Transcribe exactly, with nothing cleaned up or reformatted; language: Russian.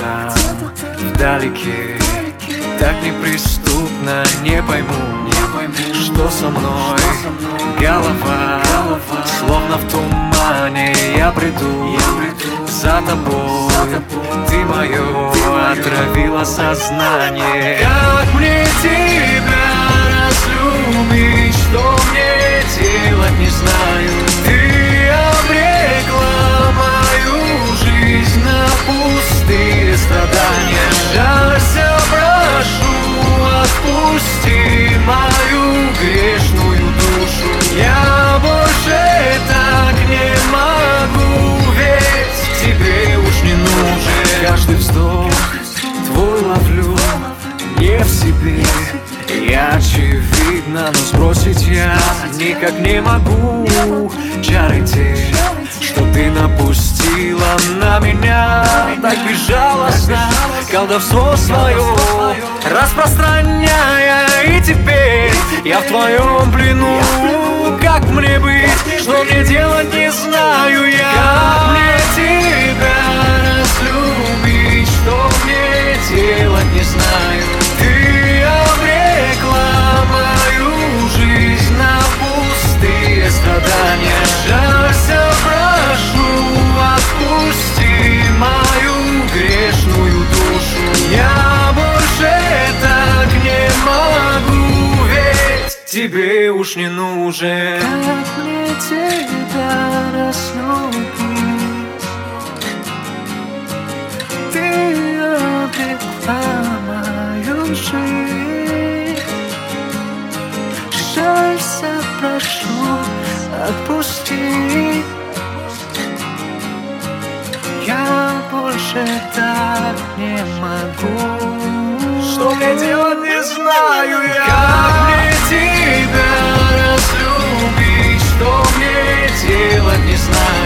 там, вдалеке, так неприступно, не пойму, что со мной. Голова, словно в тумане, я приду за тобой. Ты мое отравила сознание. Как мне тебя разлюбить, что мне делать, не знаю. Ты обрекла мою жизнь на пустые страдания. Жалься, прошу, отпусти мою грешную душу. Я больше так не могу, ведь тебе уж не нужен. Каждый вздох твой ловлю не в себе. Я очевидно, но сбросить я никак не могу. Чары те, что ты напустила на меня, так безжалостно, колдовство свое распространяя. И теперь я в твоем плену. Как мне быть, что мне делать, не знаю я. Как мне тебя разлюбить, что мне делать, не знаю. Ты обрекла мою жизнь на пустые страдания. Жалься, прошу, отпусти мою грешную душу. Я больше так не могу, ведь тебе уж не нужен. Как мне тебя разлюбить? Ты обрекла мою жизнь. Жалься, прошу, отпусти. Я больше так не могу. Что мне делать, не знаю я. Как мне тебя разлюбить, что мне делать, не знаю.